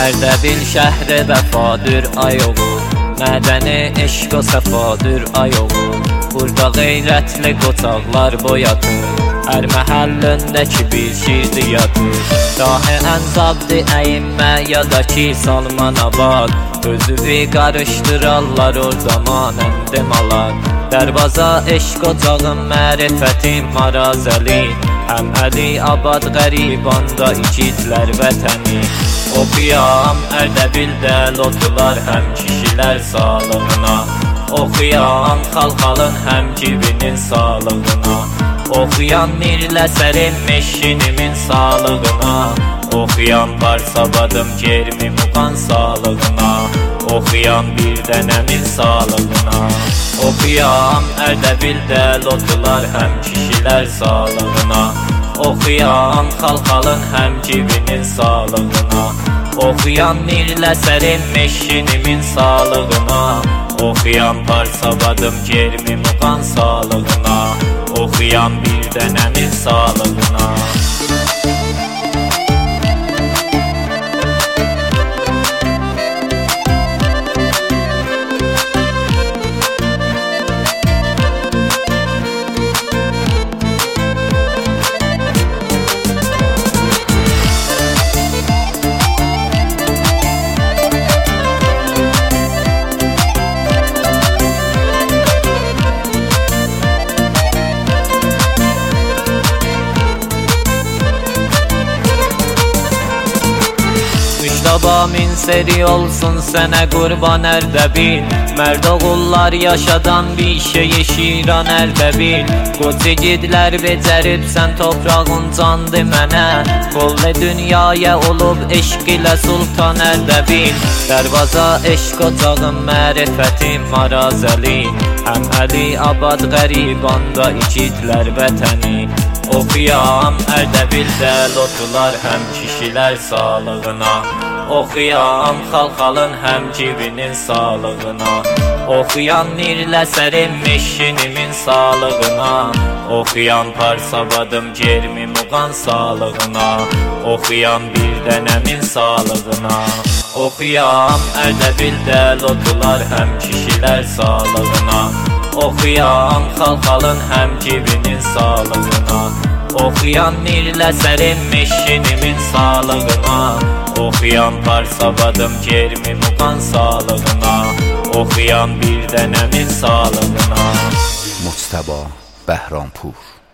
Ərdəbil şəhri vəfadır ayoğu, mədəni eşq o səfadır ayoğu. Burada qeyrətli qocaqlar boyatır, hər məhəllindəki bir şirdi yatır. Rahı ənsabdı əyimmə ya da ki Salman Abad, özüvi qarışdırarlar orada manəndim alar. Dərvaza eşq ocağın mərifətim marazəli, həm Əli Abad qəribanda ikidlər vətəni. Oxuyam Ərdəbildə lotular həm kişilər sağlığına, oxuyan xalxalın həm kibinin sağlığına, oxuyan Mirləsərin meşinimin sağlığına, oxuyan Barsabadım Kermi Muqan sağlığına, oxuyan bir dənəmin sağlığına. Oxuyam Ərdəbildə lotular həm kişilər sağlığına, oxuyan xalxalın həm kibinin sağlığına, oxuyan Mirləsərin meşinimin sağlığına, oxuyan Barsabadım Kermi Muqan sağlığına, oxuyan bir dənəmin sağlığına. Müştaba min seri olsun sənə qurban Ərdəbil, mərd oğullar yaşadan bir şey şiran Ərdəbil. Qoç igidlər becəribsən toprağın candı mənə, qollu dünyaya olub eşq ilə sultan Ərdəbil. Dərvaza eşq ocağın mərifətim marazəli, həm Əli Abad qəribanda ikidlər vətəni. Oxuyam Ərdəbildə lotular həm kişilər sağlığına, oxuyan xalxalın həm kibinin sağlığına, oxuyan Mirləsərin meşinimin sağlığına, oxuyan Parsabadım Kermi Muqan sağlığına, oxuyan bir dənəmin sağlığına. Oxuyam Ərdəbildə lotular həm kişilər sağlığına, oxuyan xalxalın həm kibinin sağlığına, oxuyan Mirləsərin meşinimin sağlığına, oxuyan Parsabadım Kermi Muqan sağlığına, oxuyan bir dənəmin sağlığına. Mujtaba Bəhrampur.